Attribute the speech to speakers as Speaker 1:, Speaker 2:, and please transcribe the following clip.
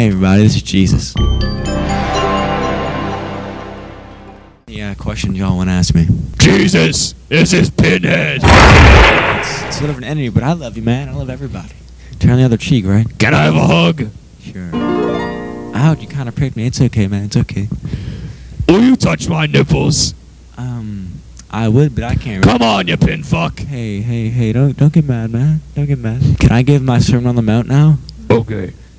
Speaker 1: Hey everybody, this is Jesus. Yeah, question y'all want to ask me.
Speaker 2: Jesus, this is Pinhead.
Speaker 1: It's sort of an entity, but I love you, man. I love everybody. Turn the other cheek, right?
Speaker 2: Can I have a hug?
Speaker 1: Sure. Ouch, you kind of pricked me. It's okay, man. It's okay.
Speaker 2: Will you touch my nipples?
Speaker 1: I would, but I can't.
Speaker 2: Come on, you pin fuck.
Speaker 1: Hey, don't get mad, man. Don't get mad. Can I give my Sermon on the Mount now?
Speaker 2: Okay.